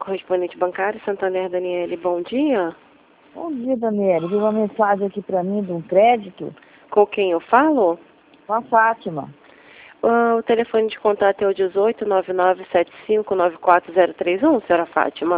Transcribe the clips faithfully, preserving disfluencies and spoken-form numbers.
Correspondente bancário, Santander, Daniele, bom dia. Bom dia, Daniele. Vi uma mensagem aqui para mim de um crédito. Com quem eu falo? Com a Fátima. Ah, o telefone de contato é o dezoito, nove nove sete cinco, nove quatro zero três um, senhora Fátima.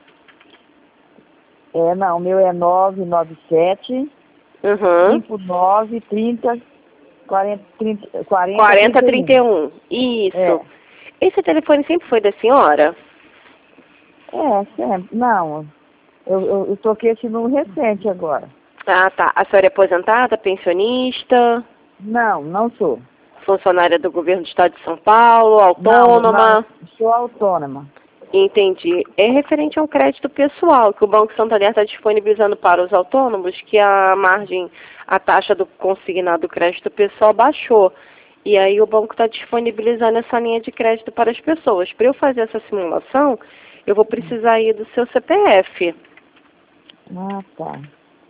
É, não, o meu é nove nove sete, Uhum. cinco nove, trinta, quarenta, trinta, quarenta, quarenta, trinta trinta e e um. um. Isso. É. Esse telefone sempre foi da senhora? É, sempre. Não, eu, eu, eu toquei esse número recente agora. Ah, tá. A senhora é aposentada, pensionista, Não, não sou. funcionária do governo do estado de São Paulo, Não, autônoma? não, sou autônoma. Entendi. É referente a um crédito pessoal que o Banco Santander está disponibilizando para os autônomos, que a margem, a taxa do consignado do crédito pessoal baixou. E aí o banco está disponibilizando essa linha de crédito para as pessoas. Para eu fazer essa simulação, eu vou precisar aí do seu C P F. Ah, tá.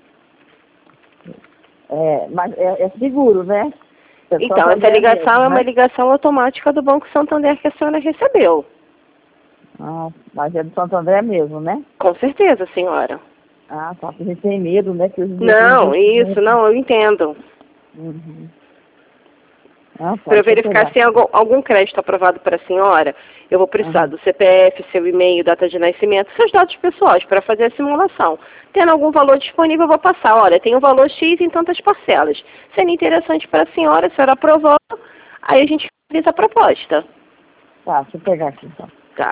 É, mas é, é seguro, né? É Então, essa Santander ligação mesmo, é uma né? ligação automática do Banco Santander que a senhora recebeu. Ah, mas é do Santander mesmo, né? Com certeza, senhora. Ah, tá. Porque a gente tem medo, né? Que hoje em dia tem Não, isso, investimento. não, eu entendo. Uhum. Ah, tá. Para eu Deixa eu verificar pegar se tem aqui. algum, algum crédito aprovado para a senhora, eu vou precisar Uhum. do C P F, seu e-mail, data de nascimento, seus dados pessoais para fazer a simulação. Tendo algum valor disponível, eu vou passar. Olha, tem o valor X em tantas parcelas. Sendo interessante para a senhora, a senhora aprovou, aí a gente faz a proposta. Tá, deixa eu pegar aqui então. Tá.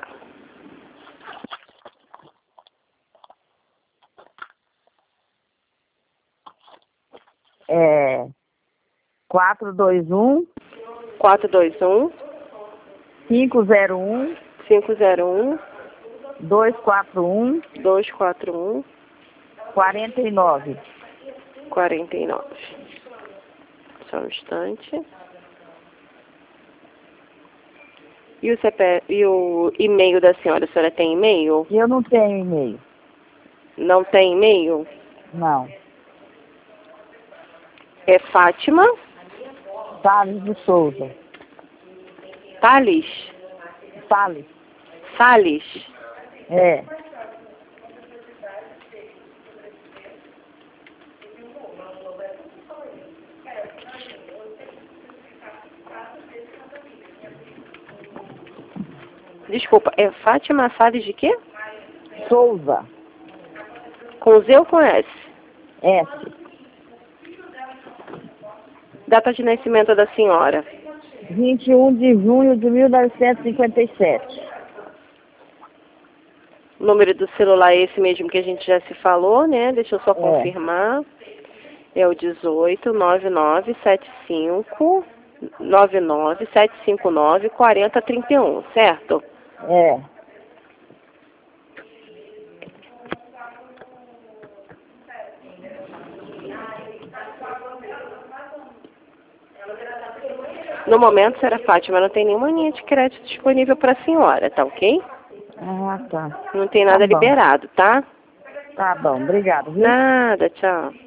É quatro dois um, quatro dois um, cinco zero um, cinco zero um, dois quatro um, dois quatro um, quarenta e nove. quarenta e nove. Só um instante. E o C P F, e o e-mail da senhora, a senhora tem e-mail? Eu não tenho e-mail. Não tem e-mail? Não. É Fátima Salles de Souza. Tales? Salles. Salles? É. Desculpa, é Fátima Salles de quê? Souza. Com Z ou com S? S. Data de nascimento da senhora? vinte e um de junho de mil novecentos e cinquenta e sete. O número do celular é esse mesmo que a gente já se falou, né? Deixa eu só É. confirmar. É o dezoito, nove nove sete cinco, nove nove sete cinco nove, quarenta, trinta e um, certo? É. No momento, senhora Fátima, não tem nenhuma linha de crédito disponível para a senhora, tá ok? Ah, tá. Não tem Tá nada bom. liberado, tá? Tá bom. Obrigado, viu? Nada, tchau.